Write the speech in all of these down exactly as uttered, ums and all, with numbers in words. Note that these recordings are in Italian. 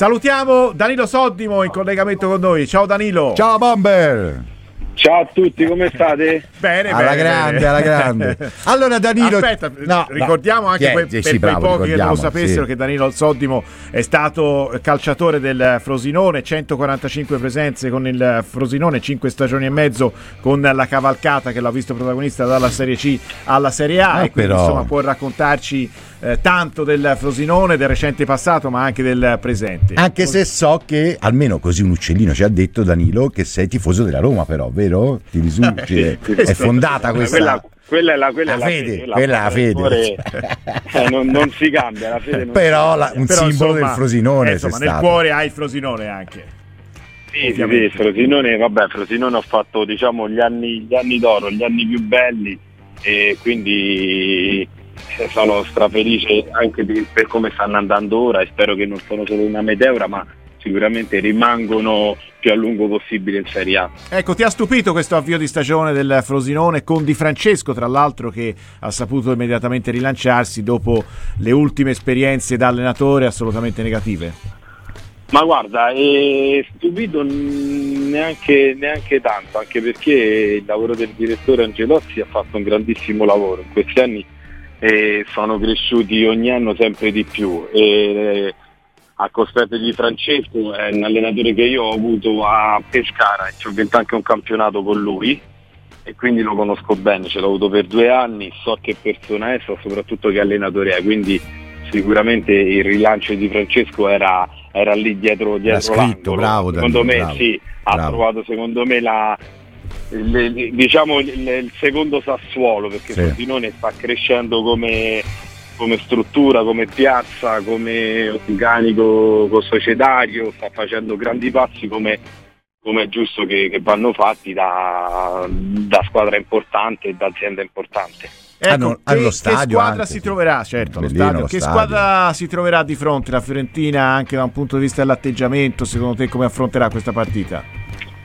Salutiamo Danilo Soddimo in collegamento con noi. Ciao Danilo. Ciao Bomber. Ciao a tutti, come state? Bene, alla bene, grande, bene. alla grande. Allora Danilo, aspetta, no, ricordiamo no. anche Chi que- è? per Sì, quei bravo, pochi che non lo ricordiamo, sapessero sì. che Danilo Soddimo è stato calciatore del Frosinone, centoquarantacinque presenze con il Frosinone, cinque stagioni e mezzo con la cavalcata che l'ha visto protagonista dalla Serie C alla Serie A, Ah, e quindi però. insomma può raccontarci eh, tanto del Frosinone, del recente passato ma anche del presente. Anche se so che almeno così un uccellino ci ha detto, Danilo, che sei tifoso della Roma, però, vero? Ti risulti, è fondata questa Quella, quella è la, quella la è la fede, fede, quella è la fede. cuore, eh, non, non si cambia la fede, non però si la, cambia. un Però, simbolo insomma, del Frosinone eh, insomma, sei nel stato. cuore hai il Frosinone anche. Sì, sì, sì, Frosinone, vabbè, Frosinone ho fatto, diciamo, gli anni, gli anni d'oro, gli anni più belli, e quindi sono strafelice anche di, per come stanno andando ora, e spero che non sono solo una meteora, ma sicuramente rimangono più a lungo possibile in Serie A. Ecco, ti ha stupito questo avvio di stagione del Frosinone con Di Francesco, tra l'altro, che ha saputo immediatamente rilanciarsi dopo le ultime esperienze da allenatore assolutamente negative? Ma guarda, è stupito neanche, neanche tanto, anche perché il lavoro del direttore Angelozzi ha fatto un grandissimo lavoro in questi anni, e sono cresciuti ogni anno sempre di più, e a cospetto di Francesco è un allenatore che io ho avuto a Pescara e ci ho vinto anche un campionato con lui, e quindi lo conosco bene, ce l'ho avuto per due anni, so che persona è, so soprattutto che allenatore è, quindi sicuramente il rilancio di Francesco era, era lì dietro, dietro scritto, l'angolo. bravo, Secondo Danilo, me bravo, sì, ha bravo. trovato secondo me la il, diciamo il, il secondo Sassuolo, perché Sì. Frosinone sta crescendo come, come struttura, come piazza, come organico societario, sta facendo grandi passi come, come è giusto che, che vanno fatti da, da squadra importante e da azienda importante. Ecco, Hanno- che, hanno che stadio squadra anche, si sì. troverà? Certo, lo Bellino stadio. lo Che stadio. squadra si troverà di fronte la Fiorentina, anche da un punto di vista dell'atteggiamento? Secondo te come affronterà questa partita?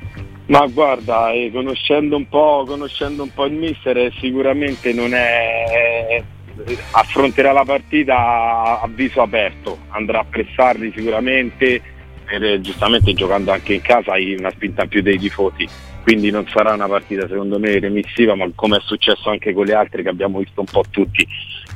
Ma guarda, eh, conoscendo un po', conoscendo un po' il mister, eh, sicuramente non è, eh, affronterà la partita a, a viso aperto, andrà a pressarli sicuramente, ed, eh, giustamente giocando anche in casa hai una spinta in più dei tifosi, quindi non sarà una partita secondo me remissiva, ma come è successo anche con le altre che abbiamo visto un po' tutti,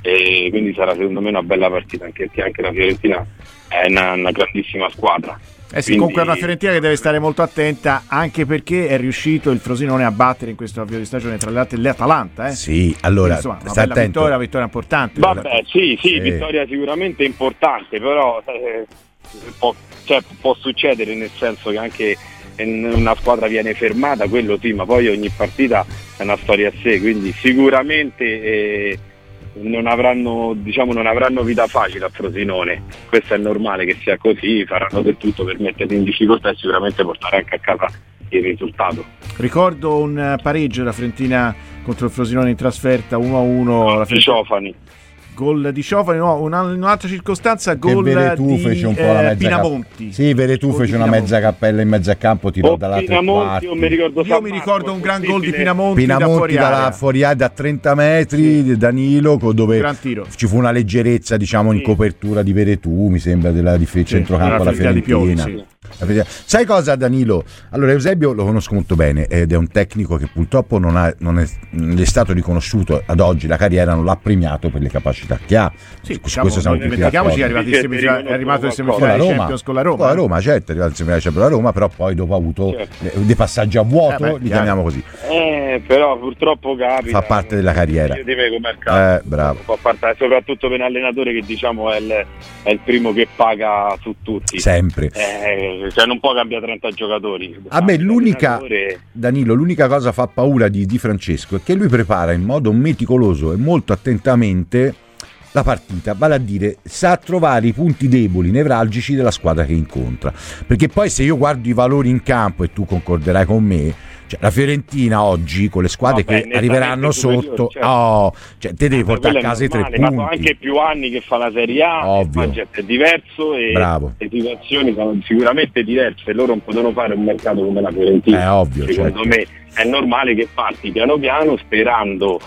e quindi sarà secondo me una bella partita, anche perché anche la Fiorentina è una, una grandissima squadra. Eh sì, Quindi- comunque è una Fiorentina che deve stare molto attenta, anche perché è riuscito il Frosinone a battere in questo avvio di stagione tra le altre l'Atalanta. Eh? Sì, allora, Insomma, una sta bella attento. vittoria, una vittoria importante. Vabbè, sì, sì, Sì. vittoria sicuramente importante, però eh, può, cioè, può succedere, nel senso che anche in una squadra viene fermata, quello sì, ma poi ogni partita è una storia a sé, quindi sicuramente eh, non avranno, diciamo, non avranno vita facile a Frosinone. Questo è normale che sia così, faranno del tutto per metterli in difficoltà e sicuramente portare anche a casa il risultato. Ricordo un eh, pareggio della Fiorentina contro il Frosinone in trasferta uno a uno. La I Ciofani. Gol di Ciofani, no, una- in un'altra circostanza Che gol Veretù di fece un po' eh, la mezza Pinamonti. cap- Sì, Veretù Gol di fece una Pinamonti. mezza cappella in mezzo a campo, tirò O dalla tre Pinamonti quarti. o mi ricordo Io San mi Marco, ricordo un è gran gol di possibile? Pinamonti, da Pinamonti fuori dalla area. fuori area da trenta metri di Danilo, co- dove Gran tiro. ci fu una leggerezza, diciamo, in Sì. copertura di Veretù, mi sembra, della di Sì, centrocampo era alla la Fiorentina di Pioli, Fiorentina. sì. La Fiorentina. Sai cosa, Danilo? Allora, Eusebio lo conosco molto bene ed è un tecnico che purtroppo non, ha, non è, non gli è stato riconosciuto ad oggi, la carriera non l'ha premiato per le capacità che ha. Sì, Su diciamo, questo siamo non tutti dimentichiamoci che è d'accordo. arrivato in Sì, semifinale, sì, è arrivato in sì, Con la semifinale Roma, Champions con la Roma. con la eh. Roma, certo, è arrivato in semifinale Champions con la Roma, però poi dopo ha avuto Certo. eh, dei passaggi a vuoto, Eh beh, li chiaro. chiamiamo così. Eh, però purtroppo capita. Fa parte della carriera. Io di me come mercato. Eh, bravo. Fa parte, soprattutto per un allenatore che diciamo è il, è il primo che paga su tutti. Sempre. Eh, cioè non può cambiare trenta giocatori. A me l'unica, L'allenatore- Danilo, l'unica cosa fa paura di Di Francesco è che lui prepara in modo meticoloso e molto attentamente la partita, vale a dire sa trovare i punti deboli, nevralgici della squadra che incontra, perché poi se io guardo i valori in campo, e tu concorderai con me, cioè la Fiorentina oggi con le squadre Vabbè, che arriveranno nettamente sotto, superiore, certo. oh, cioè te devi Eh, portare a quello è casa i tre normale, ma sono punti. anche più anni che fa la Serie A, Ovvio. il budget è diverso e Bravo. le situazioni sono sicuramente diverse, loro non potevano fare un mercato come la Fiorentina. È ovvio, Secondo certo. me è normale che parti piano piano sperando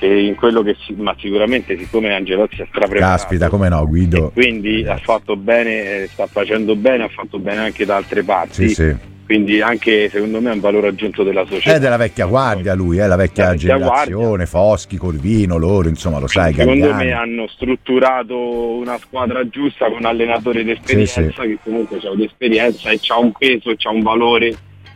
che in quello che si, ma sicuramente siccome Angelozzi è strapreparato, caspita, come no, Guido, quindi ha fatto bene, sta facendo bene, ha fatto bene anche da altre parti, sì, sì. Quindi anche secondo me è un valore aggiunto della società. È della vecchia guardia lui, è la vecchia, la vecchia generazione, guardia. Foschi, Corvino, loro insomma lo sai. Secondo Gagliani. me hanno strutturato una squadra giusta con un allenatore d'esperienza, sì, sì. che comunque ha un'esperienza e c'ha un peso e c'ha un valore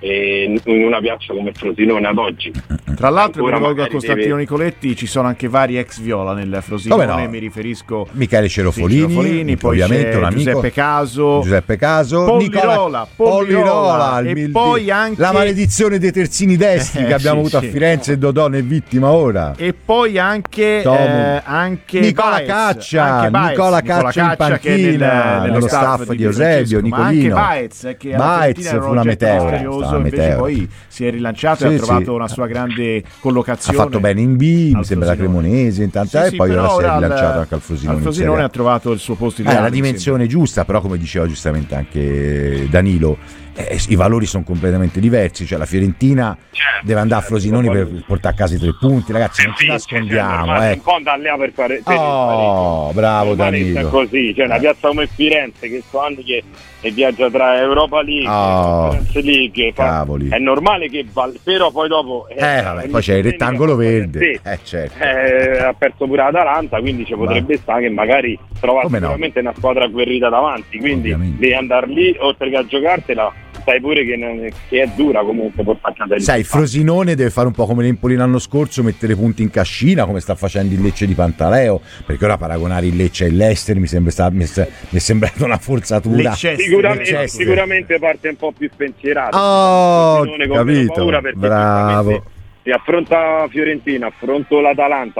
in una piazza come Frosinone ad oggi. Tra l'altro mi rivolgo a Costantino deve... Nicoletti, ci sono anche vari ex Viola nel Frosinone, no? Mi riferisco Michele Cerofolini, sì, Cerofolini poi ovviamente un amico, Giuseppe Caso, Giuseppe Caso, Pollirola, Pollirola e il, poi anche la maledizione dei terzini destri eh, che abbiamo sì, avuto sì. a Firenze e Dodò ne è vittima ora. E poi anche eh, anche Nicola Baez, Caccia, anche Baez, Nicola Caccia, Nicola Caccia in panchina nel, nello staff, staff di Eusebio, Nicolino. Ma anche Baez che Baez fu una meteora, invece poi si è rilanciato sì, e ha trovato sì. una sua grande collocazione. Ha fatto bene in B, mi sembra la Cremonese, intanto, sì, e sì, poi ora si è rilanciato anche al Frosinone. Al Frosinone ha trovato il suo posto ideale. Eh, la dimensione giusta, però come diceva giustamente anche Danilo, eh, i valori sono completamente diversi, cioè la Fiorentina certo, deve andare certo, a Frosinone per portare a casa i tre punti, ragazzi, non ci nascondiamo. Eh. Un po' andare per fare per oh, bravo Danilo. È così, cioè una piazza come Firenze che sono anni che e viaggia tra Europa League oh, e Conference League, cavoli. È normale che val- però poi dopo eh, eh vabbè, poi c'è il rettangolo verde sì, eh, certo. eh, ha perso pure l'Atalanta, quindi ci potrebbe Ma... stare che magari trova come sicuramente no? una squadra agguerrita davanti, quindi ovviamente. Devi andare lì oltre che a giocartela, sai pure che, non, che è dura comunque portare a casa. Sai, il Frosinone deve fare un po' come l'Empoli l'anno scorso, mettere punti in cascina come sta facendo il Lecce di Pantaleo, perché ora paragonare il Lecce e l'Ester mi sembra sta, mi è sembrata una forzatura. Sicuramente, Leicester. Sicuramente parte un po' più spensierata. Oh, capito, paura perché bravo. Si affronta Fiorentina, affronto l'Atalanta,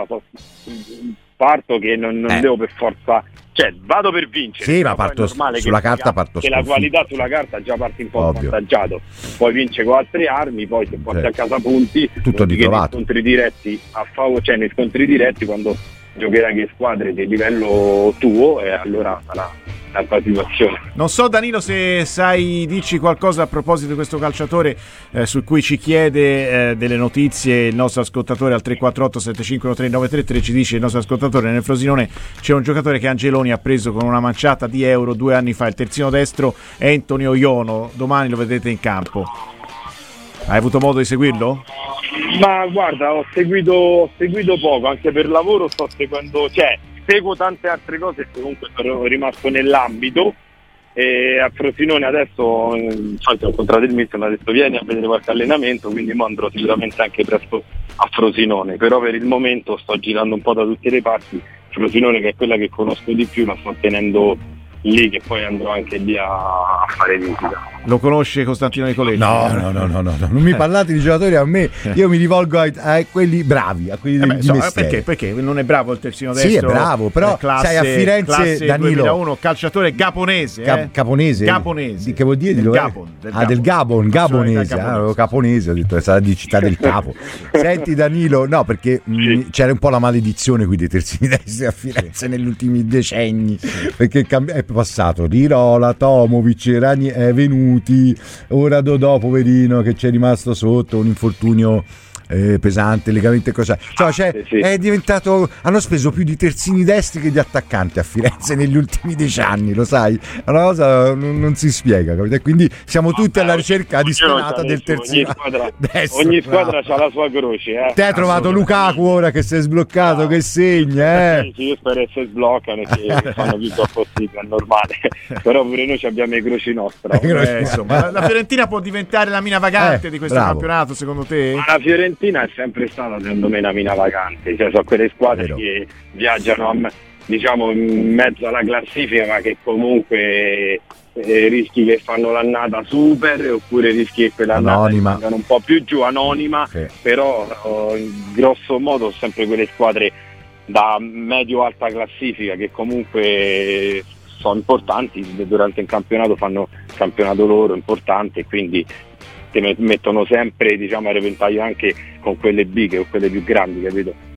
parto che non, non eh. devo per forza, cioè vado per vincere. Sì, ma parto sulla carta, parto che la qualità sulla carta già parte un po' svantaggiato. Poi vince con altre armi, poi se porti certo. a casa punti, tutto ritrovato. Nei scontri diretti a favore, cioè nei scontri diretti quando giocherai che squadre di livello tuo e allora sarà tanta situazione. Non so Danilo se sai, dici qualcosa a proposito di questo calciatore eh, su cui ci chiede eh, delle notizie il nostro ascoltatore al tre quattro otto sette cinque uno tre nove tre tre. Ci dice il nostro ascoltatore: nel Frosinone c'è un giocatore che Angeloni ha preso con una manciata di euro due anni fa, il terzino destro Antonio Iono, domani lo vedete in campo. Hai avuto modo di seguirlo? Ma guarda, ho seguito, ho seguito poco, anche per lavoro sto seguendo, cioè seguo tante altre cose, comunque sono rimasto nell'ambito e a Frosinone adesso infatti ho incontrato il mister, mi ha detto vieni a vedere qualche allenamento, quindi mo andrò sicuramente anche presto a Frosinone, però per il momento sto girando un po' da tutte le parti. Frosinone, che è quella che conosco di più, la sto tenendo lì, che poi andrò anche lì a, a fare visita. Lo conosce Costantino Nicoletti? No, no, no, no, no, no. Non mi parlate di giocatori a me, io mi rivolgo a, a quelli bravi, a quelli eh beh, di so, perché, perché non è bravo il terzino destro? Sì, è bravo, però classe, sai, a Firenze Danilo duemilauno, calciatore gaponese, Cap- eh? Caponese? Gaponese. Che vuol dire? Del Gabon, del ah, del Gabon, Gabonese, ah, Caponese, ho detto, sarà di Città del Capo. Senti Danilo, no, perché sì. mh, c'era un po' la maledizione qui dei terzini destri a Firenze sì. negli ultimi decenni, sì. perché è passato Rirola, Tomovic, Ragni, è venuti, ora Dodò, poverino, che ci è rimasto sotto un infortunio eh, pesante, legamento e cosa. Cioè, cioè, sì, sì. è diventato. Hanno speso più di terzini destri che di attaccanti a Firenze negli ultimi dieci anni, lo sai? È una cosa non, non si spiega, capito? Quindi siamo tutti alla ricerca disperata del terzino squadra, destro. Ogni squadra ha la sua croce. Eh. Te hai trovato Lukaku ora che si è sbloccato, no. che segna, eh? Sì, sì, io spero che si sbloccano e che fanno più possibile, è normale. Però pure noi abbiamo i croci nostre. Eh, insomma, la Fiorentina può diventare la mina vagante eh, di questo bravo. campionato, secondo te? Ma la Fiorentina è sempre stata secondo me una mina vagante, cioè sono quelle squadre Vero. che viaggiano diciamo in mezzo alla classifica, ma che comunque eh, rischi che fanno l'annata super oppure rischi che quell'annata vengano un po' più giù, anonima, sì. però oh, grosso modo sempre quelle squadre da medio-alta classifica che comunque sono importanti durante il campionato, fanno il campionato loro importante e quindi mettono sempre diciamo a repentaglio anche con quelle bighe o quelle più grandi, capito?